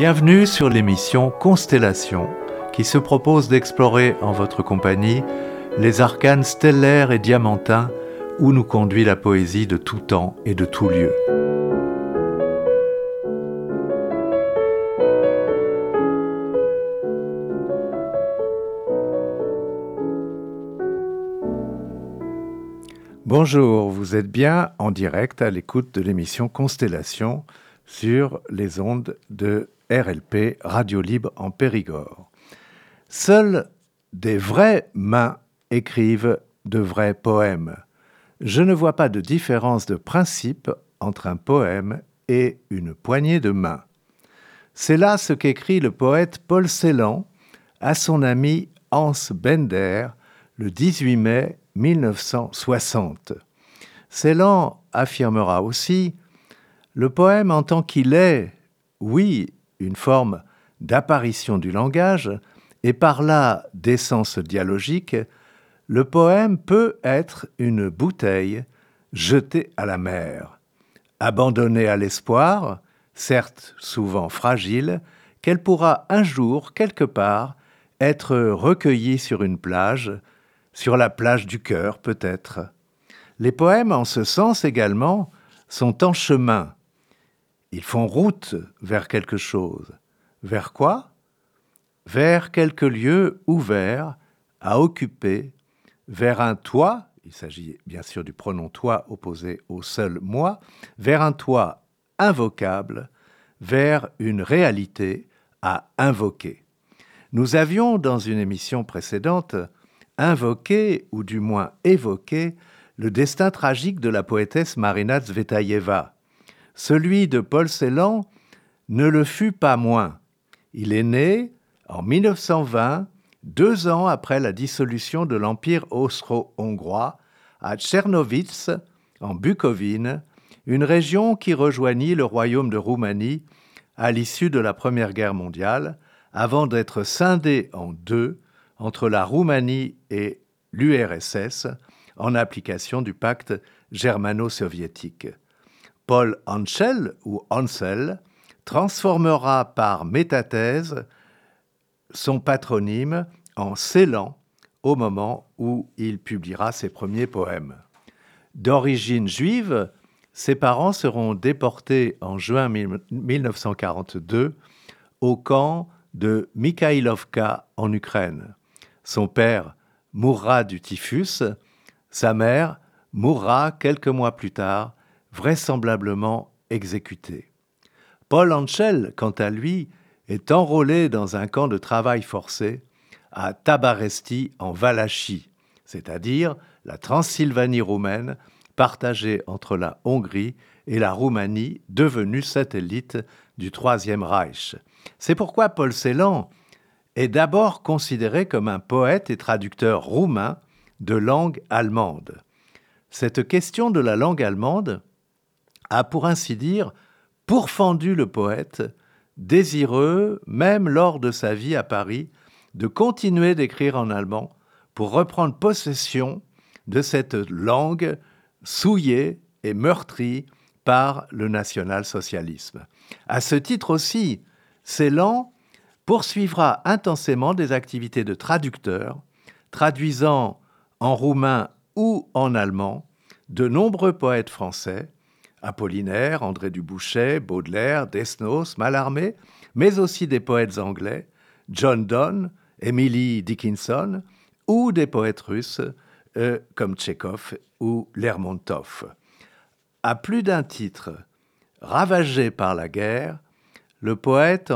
Bienvenue sur l'émission Constellation, qui se propose d'explorer en votre compagnie les arcanes stellaires et diamantins où nous conduit la poésie de tout temps et de tout lieu. Bonjour, vous êtes bien en direct à l'écoute de l'émission Constellation sur les ondes de RLP, Radio Libre en Périgord. Seules des vraies mains écrivent de vrais poèmes. Je ne vois pas de différence de principe entre un poème et une poignée de mains. C'est là ce qu'écrit le poète Paul Celan à son ami Hans Bender le 18 mai 1960. Celan affirmera aussi « Le poème en tant qu'il est, oui, une forme d'apparition du langage, et par là d'essence dialogique, le poème peut être une bouteille jetée à la mer, abandonnée à l'espoir, certes souvent fragile, qu'elle pourra un jour, quelque part, être recueillie sur une plage, sur la plage du cœur peut-être. Les poèmes, en ce sens également, sont en chemin. Ils font route vers quelque chose. Vers quoi ? Vers quelques lieux ouverts à occuper, vers un toit, il s'agit bien sûr du pronom toi opposé au seul moi, vers un toit invocable, vers une réalité à invoquer. Nous avions, dans une émission précédente, invoqué, ou du moins évoqué, le destin tragique de la poétesse Marina Tsvetaïeva. Celui de Paul Celan ne le fut pas moins. Il est né en 1920, 2 ans après la dissolution de l'Empire austro-hongrois, à Czernowitz, en Bucovine, une région qui rejoignit le royaume de Roumanie à l'issue de la Première Guerre mondiale, avant d'être scindée en deux entre la Roumanie et l'URSS, en application du pacte germano-soviétique. Paul Hansel, ou Hansel, transformera par métathèse son patronyme en Celan au moment où il publiera ses premiers poèmes. D'origine juive, ses parents seront déportés en juin 1942 au camp de Mikhailovka en Ukraine. Son père mourra du typhus, sa mère mourra quelques mois plus tard, vraisemblablement exécutée. Paul Hansel, quant à lui, est enrôlé dans un camp de travail forcé à Tabaresti en Valachie, c'est-à-dire la Transylvanie roumaine partagée entre la Hongrie et la Roumanie, devenue satellite du Troisième Reich. C'est pourquoi Paul Celan est d'abord considéré comme un poète et traducteur roumain de langue allemande. Cette question de la langue allemande a, pour ainsi dire, pourfendu le poète, désireux, même lors de sa vie à Paris, de continuer d'écrire en allemand pour reprendre possession de cette langue souillée et meurtrie par le national-socialisme. À ce titre aussi, Celan poursuivra intensément des activités de traducteur, traduisant en roumain ou en allemand de nombreux poètes français, Apollinaire, André Dubouchet, Baudelaire, Desnos, Mallarmé, mais aussi des poètes anglais, John Donne, Emily Dickinson, ou des poètes russes comme Tchekhov ou Lermontov. À plus d'un titre, ravagé par la guerre, le poète, en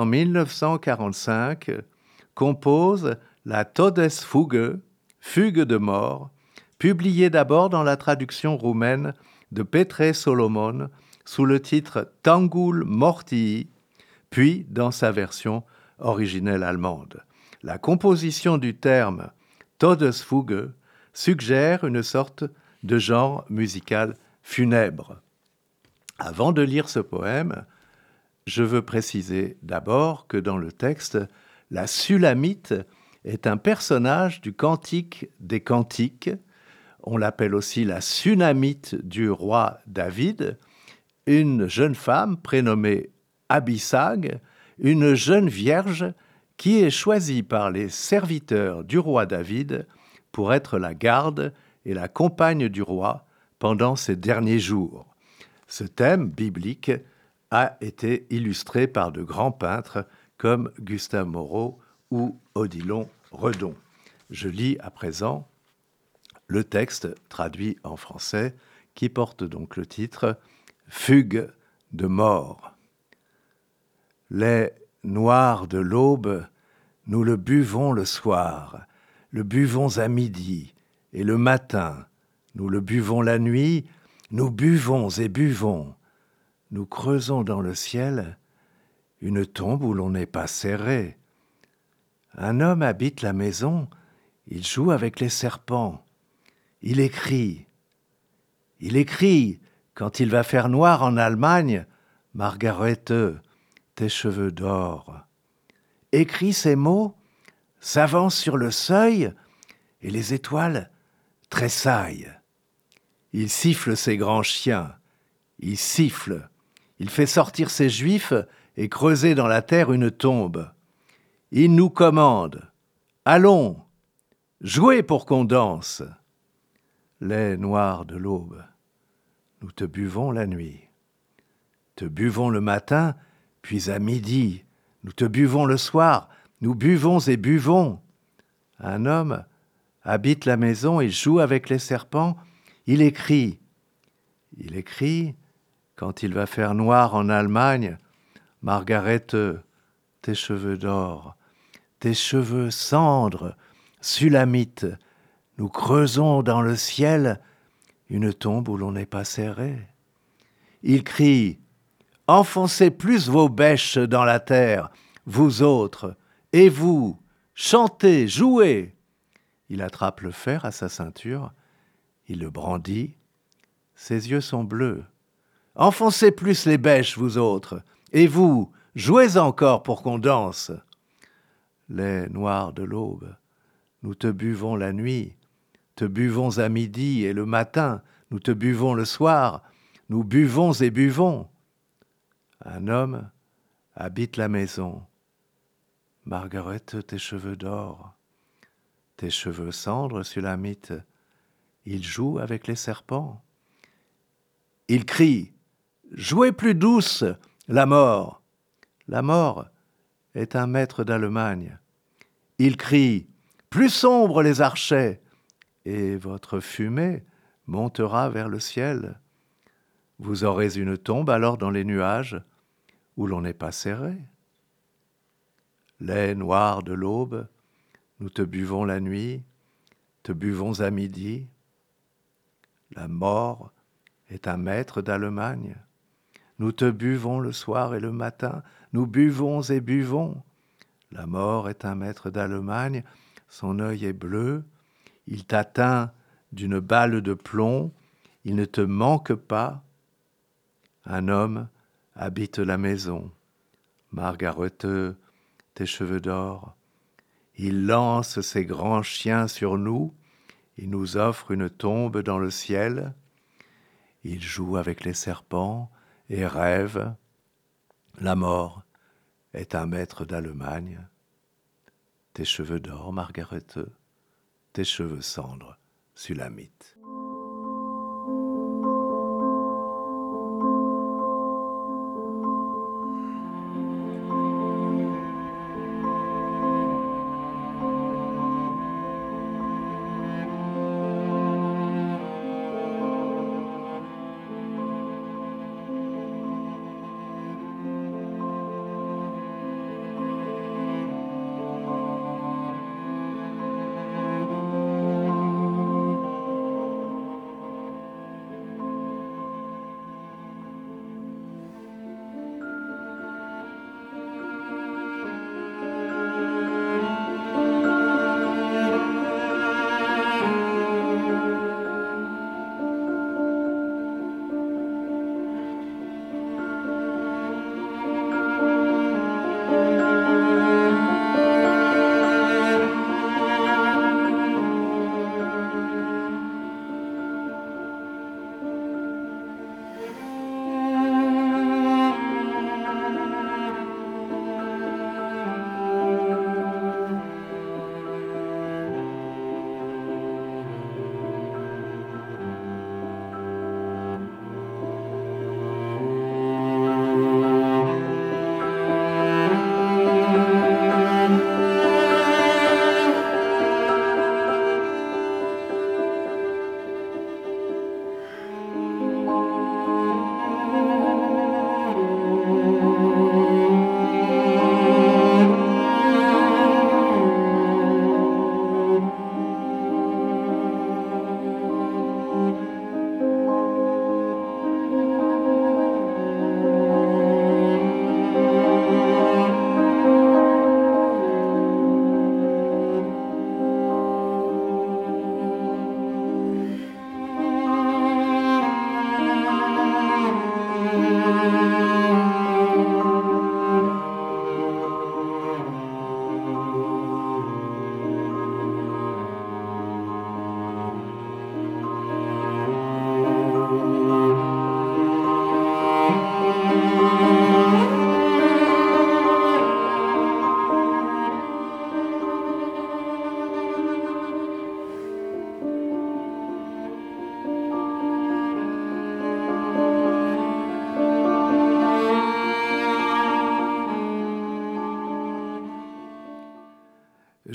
1945, compose la Todesfuge, Fugue de mort, publiée d'abord dans la traduction roumaine de Petre Solomon sous le titre Tangul Mortii, puis dans sa version originelle allemande. La composition du terme Todesfuge suggère une sorte de genre musical funèbre. Avant de lire ce poème, je veux préciser d'abord que dans le texte, la Sulamite est un personnage du Cantique des Cantiques. On l'appelle aussi la Sunamite du roi David, une jeune femme prénommée Abisag, une jeune vierge qui est choisie par les serviteurs du roi David pour être la garde et la compagne du roi pendant ses derniers jours. Ce thème biblique a été illustré par de grands peintres comme Gustave Moreau ou Odilon Redon. Je lis à présent le texte traduit en français qui porte donc le titre « Fugue de mort ». Les noirs de l'aube, nous le buvons le soir, le buvons à midi et le matin, nous le buvons la nuit, nous buvons et buvons. Nous creusons dans le ciel une tombe où l'on n'est pas serré. Un homme habite la maison, il joue avec les serpents. Il écrit quand il va faire noir en Allemagne, Margarete, tes cheveux d'or. Écrit ces mots, s'avance sur le seuil, et les étoiles tressaillent. Il siffle ses grands chiens, il siffle, il fait sortir ses juifs et creuser dans la terre une tombe. Il nous commande, allons, jouez pour qu'on danse. Lait noir de l'aube, nous te buvons la nuit. Te buvons le matin, puis à midi, nous te buvons le soir, nous buvons et buvons. Un homme habite la maison, il joue avec les serpents, il écrit quand il va faire noir en Allemagne, Margarete, tes cheveux d'or, tes cheveux cendres, sulamite, nous creusons dans le ciel une tombe où l'on n'est pas serré. Il crie, enfoncez plus vos bêches dans la terre, vous autres, et vous, chantez, jouez. Il attrape le fer à sa ceinture, il le brandit, ses yeux sont bleus. Enfoncez plus les bêches, vous autres, et vous, jouez encore pour qu'on danse. Lait noir de l'aube, nous te buvons la nuit, te buvons à midi et le matin, nous te buvons le soir, nous buvons et buvons. Un homme habite la maison. Margarete, tes cheveux d'or, tes cheveux cendres, sulamite, il joue avec les serpents. Il crie, jouez plus douce, la mort. La mort est un maître d'Allemagne. Il crie, plus sombre les archets, et votre fumée montera vers le ciel. Vous aurez une tombe alors dans les nuages, où l'on n'est pas serré. Lait noir de l'aube, nous te buvons la nuit, te buvons à midi. La mort est un maître d'Allemagne. Nous te buvons le soir et le matin, nous buvons et buvons. La mort est un maître d'Allemagne, son œil est bleu, il t'atteint d'une balle de plomb, il ne te manque pas. Un homme habite la maison. Margarete, tes cheveux d'or. Il lance ses grands chiens sur nous, il nous offre une tombe dans le ciel. Il joue avec les serpents et rêve. La mort est un maître d'Allemagne. Tes cheveux d'or, Margarete, tes cheveux cendres, sulamite.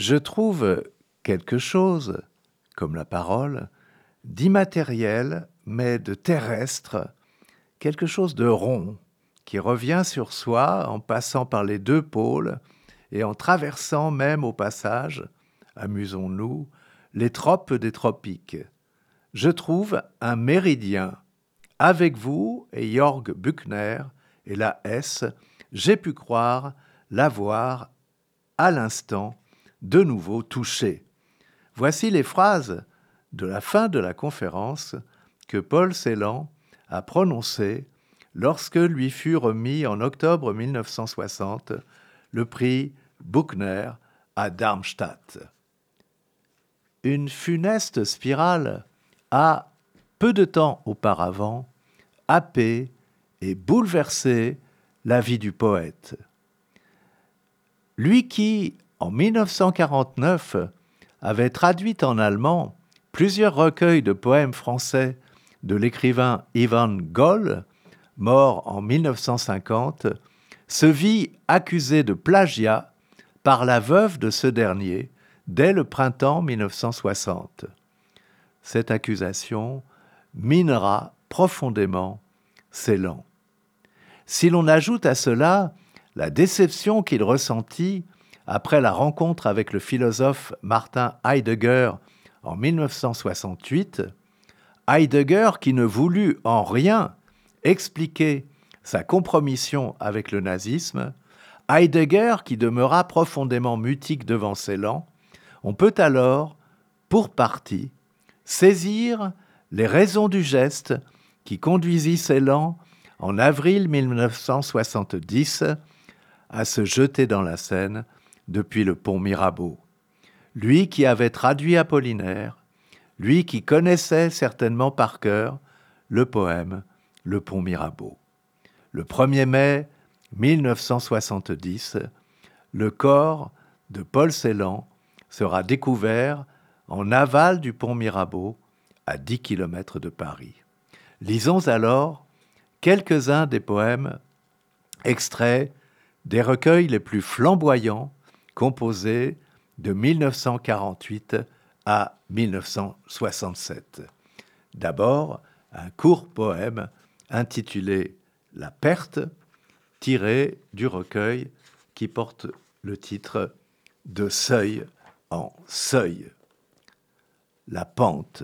je trouve quelque chose, comme la parole, d'immatériel, mais de terrestre, quelque chose de rond, qui revient sur soi en passant par les deux pôles et en traversant même au passage, amusons-nous, les tropes des tropiques. Je trouve un méridien. Avec vous et Jörg Büchner et la S, j'ai pu croire l'avoir à l'instant de nouveau touché. Voici les phrases de la fin de la conférence que Paul Celan a prononcées lorsque lui fut remis en octobre 1960 le prix Büchner à Darmstadt. Une funeste spirale a, peu de temps auparavant, happé et bouleversé la vie du poète. Lui qui, en 1949, avait traduit en allemand plusieurs recueils de poèmes français de l'écrivain Ivan Goll, mort en 1950, se vit accusé de plagiat par la veuve de ce dernier dès le printemps 1960. Cette accusation minera profondément Celan. Si l'on ajoute à cela la déception qu'il ressentit après la rencontre avec le philosophe Martin Heidegger en 1968, Heidegger qui ne voulut en rien expliquer sa compromission avec le nazisme, Heidegger qui demeura profondément mutique devant Celan, on peut alors, pour partie, saisir les raisons du geste qui conduisit Celan en avril 1970 à se jeter dans la Seine depuis le pont Mirabeau. Lui qui avait traduit Apollinaire, lui qui connaissait certainement par cœur le poème Le pont Mirabeau. Le 1er mai 1970, le corps de Paul Celan sera découvert en aval du pont Mirabeau, à 10 km de Paris. Lisons alors quelques-uns des poèmes extraits des recueils les plus flamboyants composés de 1948 à 1967. D'abord, un court poème intitulé « La perte », tiré du recueil qui porte le titre « De seuil en seuil ». La pente.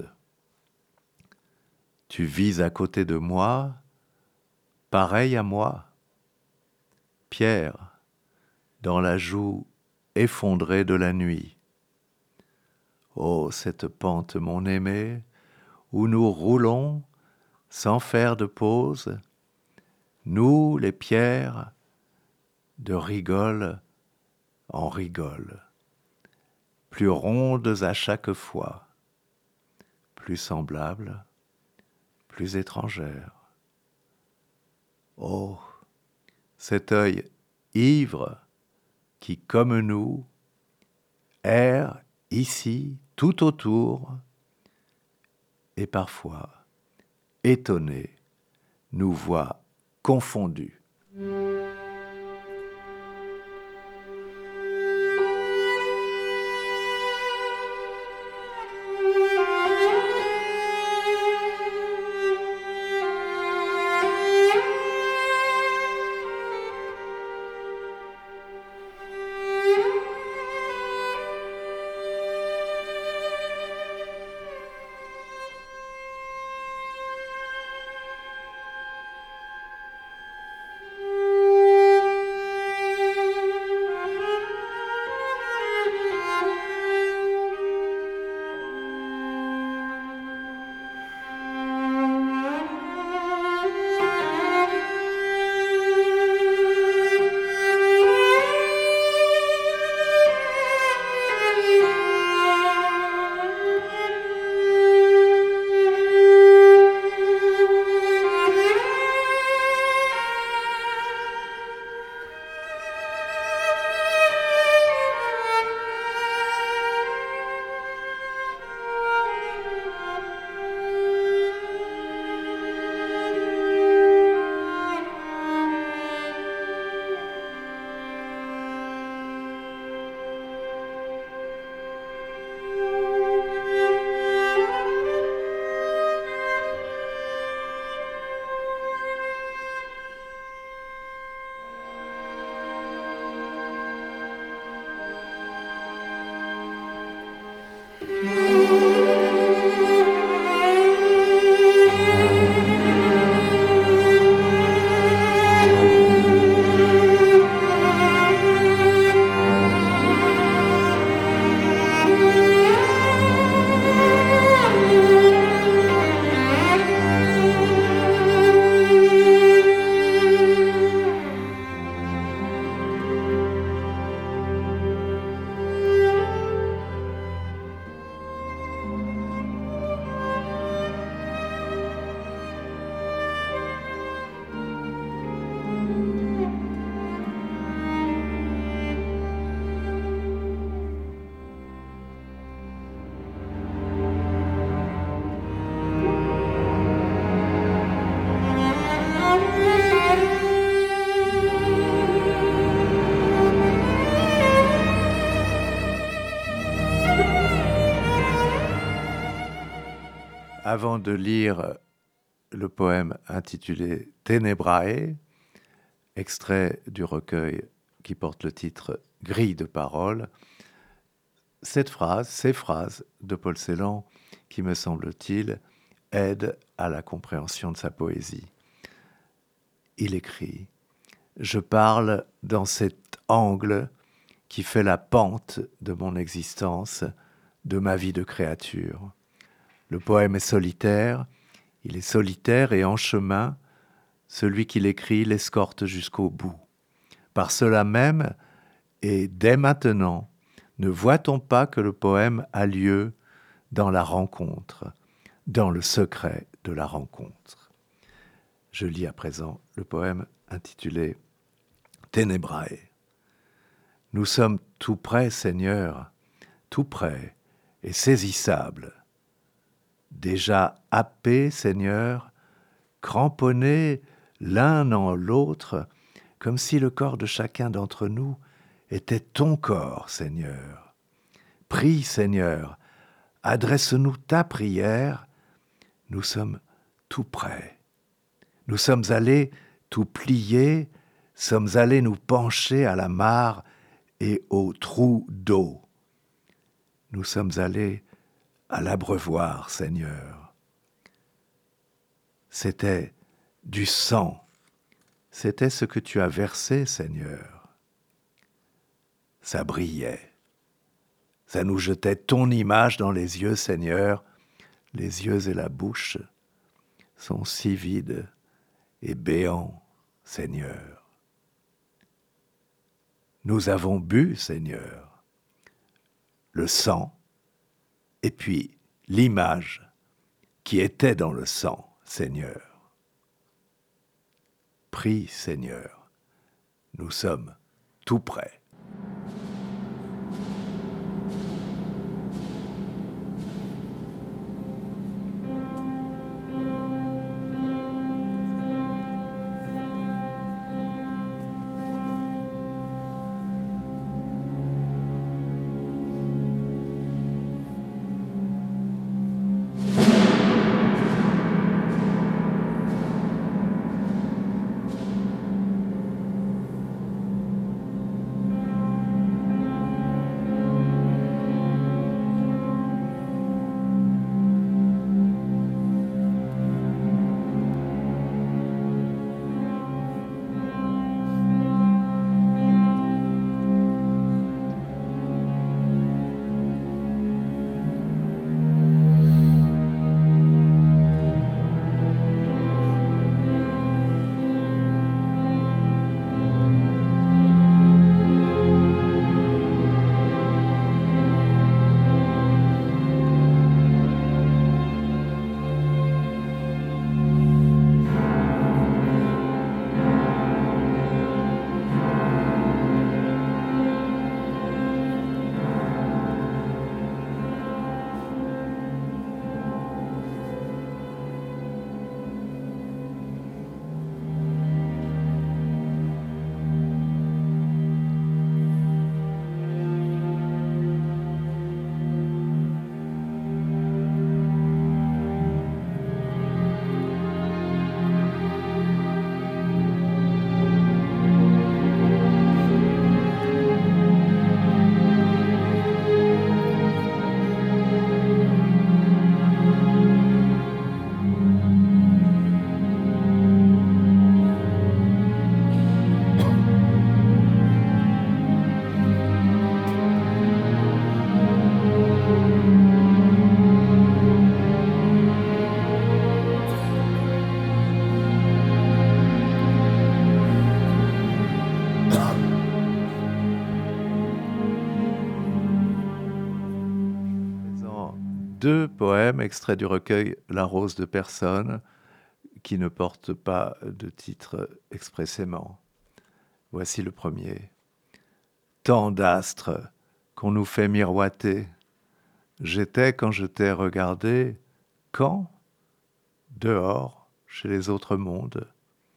Tu vis à côté de moi, pareil à moi. Pierre, dans la joue effondrée de la nuit. Oh, cette pente, mon aimé, où nous roulons sans faire de pause, nous, les pierres, de rigole en rigole, plus rondes à chaque fois, plus semblables, plus étrangères. Oh, cet œil ivre qui, comme nous, erre ici tout autour et parfois, étonné, nous voit confondus. Avant de lire le poème intitulé Tenebrae, extrait du recueil qui porte le titre Grille de paroles, ces phrases de Paul Celan qui, me semble-t-il, aident à la compréhension de sa poésie. Il écrit « Je parle dans cet angle qui fait la pente de mon existence, de ma vie de créature. Le poème est solitaire, il est solitaire et en chemin, celui qui l'écrit l'escorte jusqu'au bout. Par cela même, et dès maintenant, ne voit-on pas que le poème a lieu dans la rencontre, dans le secret de la rencontre ?» Je lis à présent le poème intitulé Tenebrae. Nous sommes tout près, Seigneur, tout près et saisissables. Déjà happés, Seigneur, cramponnés l'un en l'autre, comme si le corps de chacun d'entre nous était ton corps, Seigneur. Prie, Seigneur, adresse-nous ta prière, nous sommes tout près. Nous sommes allés tout plier, sommes allés nous pencher à la mare et au trou d'eau. Nous sommes allés à l'abreuvoir, Seigneur. C'était du sang, c'était ce que tu as versé, Seigneur. Ça brillait, ça nous jetait ton image dans les yeux, Seigneur. Les yeux et la bouche sont si vides et béants, Seigneur. Nous avons bu, Seigneur, le sang, et puis l'image qui était dans le sang, Seigneur. Prie, Seigneur, nous sommes tout près. Deux poèmes extraits du recueil La rose de personne qui ne portent pas de titre expressément. Voici le premier. Tant d'astres qu'on nous fait miroiter. J'étais quand je t'ai regardé, quand? Dehors, chez les autres mondes.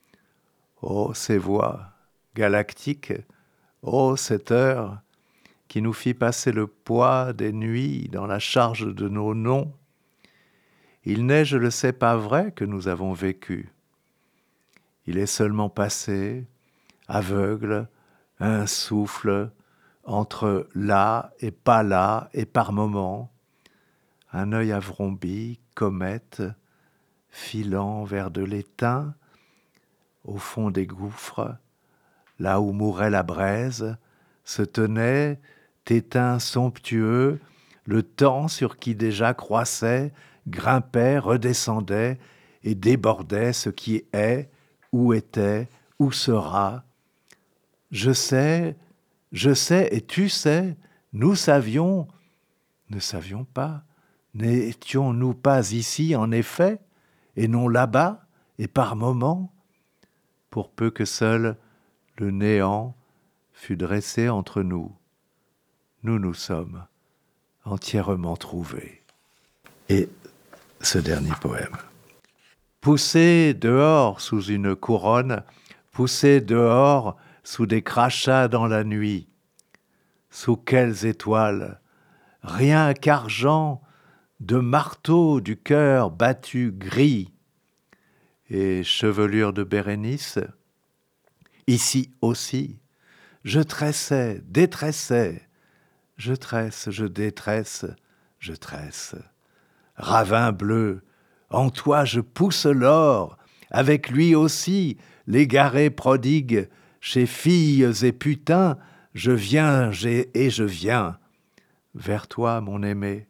Oh, ces voix galactiques, oh, cette heure qui nous fit passer le poids des nuits dans la charge de nos noms. Il n'est, je le sais, pas vrai que nous avons vécu. Il est seulement passé, aveugle, un souffle, entre là et pas là, et par moments, un œil avrombi, comète, filant vers de l'étain, au fond des gouffres, là où mourait la braise, se tenait, étain somptueux, le temps sur qui déjà croissait, grimpait, redescendait et débordait ce qui est, où était, où sera. Je sais, et tu sais, nous savions, ne savions pas, n'étions-nous pas ici en effet, et non là-bas, et par moments, pour peu que seul le néant fût dressé entre nous. Nous sommes entièrement trouvés. Et ce dernier poème. Poussé dehors sous une couronne, poussé dehors sous des crachats dans la nuit, sous quelles étoiles, rien qu'argent, de marteau du cœur battu gris, et chevelure de Bérénice, ici aussi, je tressais, détressais, je tresse, je détresse, je tresse. Ravin bleu, en toi je pousse l'or, avec lui aussi, l'égaré prodigue, chez filles et putains, je viens et je viens, vers toi mon aimé.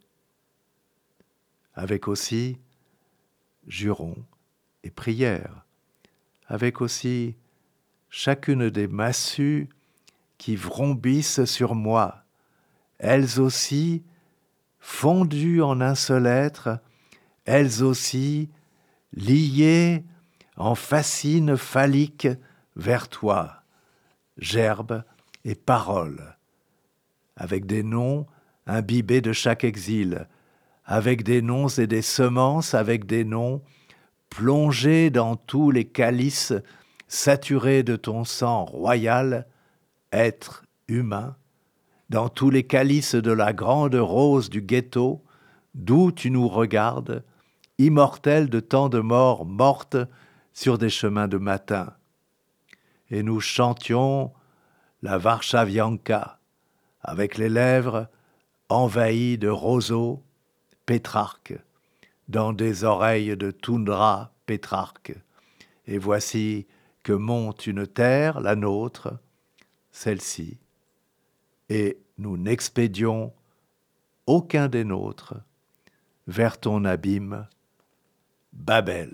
Avec aussi jurons et prières, avec aussi chacune des massues qui vrombissent sur moi, elles aussi, fondues en un seul être, elles aussi, liées en fascine phallique vers toi, gerbe et parole, avec des noms imbibés de chaque exil, avec des noms et des semences, avec des noms plongés dans tous les calices saturés de ton sang royal, être humain, dans tous les calices de la grande rose du ghetto, d'où tu nous regardes, immortel de tant de morts mortes sur des chemins de matin. Et nous chantions la Varshavianka, avec les lèvres envahies de roseaux, Pétrarque, dans des oreilles de toundra, Pétrarque. Et voici que monte une terre, la nôtre, celle-ci, et nous n'expédions aucun des nôtres vers ton abîme, Babel.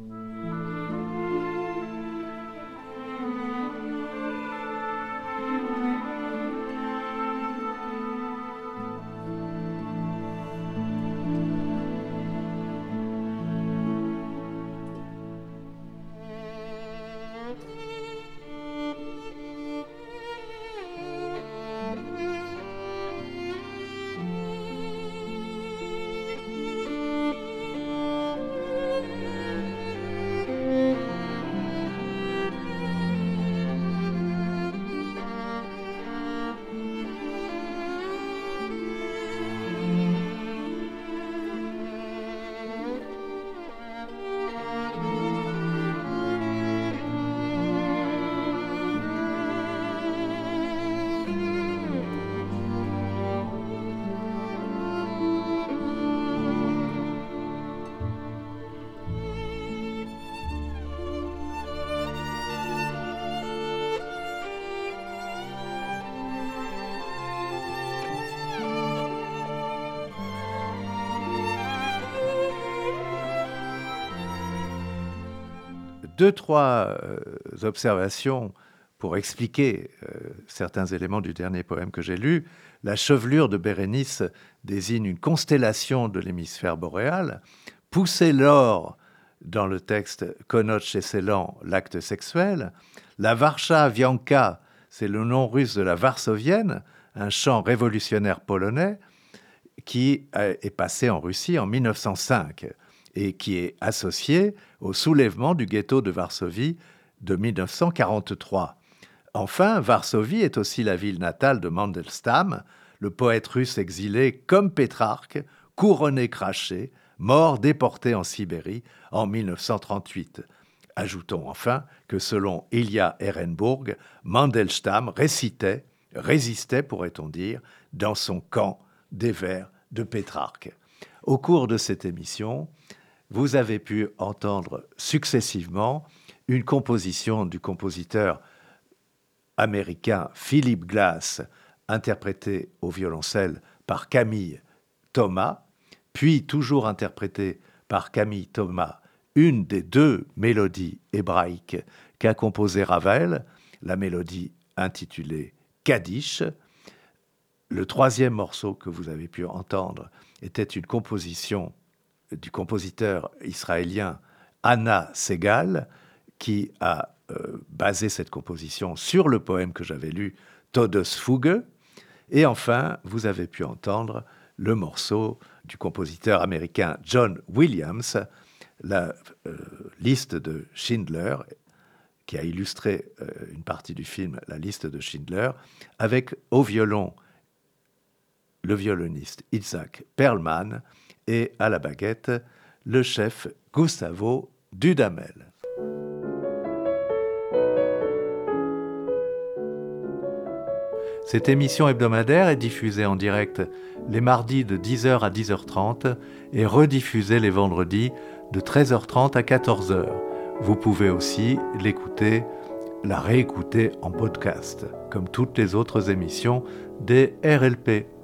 Deux, trois observations pour expliquer certains éléments du dernier poème que j'ai lu. La chevelure de Bérénice désigne une constellation de l'hémisphère boréal. Pousser l'or, dans le texte, connote chez Celan l'acte sexuel. La Varshavianka, c'est le nom russe de la Varsovienne, un chant révolutionnaire polonais qui est passé en Russie en 1905 et qui est associé au soulèvement du ghetto de Varsovie de 1943. Enfin, Varsovie est aussi la ville natale de Mandelstam, le poète russe exilé comme Pétrarque, couronné craché, mort déporté en Sibérie en 1938. Ajoutons enfin que selon Ilya Ehrenburg, Mandelstam résistait, pourrait-on dire, dans son camp des Verts de Pétrarque. Au cours de cette émission, vous avez pu entendre successivement une composition du compositeur américain Philip Glass, interprétée au violoncelle par Camille Thomas, puis toujours interprétée par Camille Thomas, une des deux mélodies hébraïques qu'a composé Ravel, la mélodie intitulée Kaddish. Le troisième morceau que vous avez pu entendre était une composition du compositeur israélien Anna Segal, qui a basé cette composition sur le poème que j'avais lu, Todesfuge. Et enfin, vous avez pu entendre le morceau du compositeur américain John Williams, la liste de Schindler, qui a illustré une partie du film La liste de Schindler, avec au violon le violoniste Isaac Perlman et à la baguette le chef Gustavo Dudamel. Cette émission hebdomadaire est diffusée en direct les mardis de 10h à 10h30 et rediffusée les vendredis de 13h30 à 14h. Vous pouvez aussi la réécouter en podcast, comme toutes les autres émissions des RLP.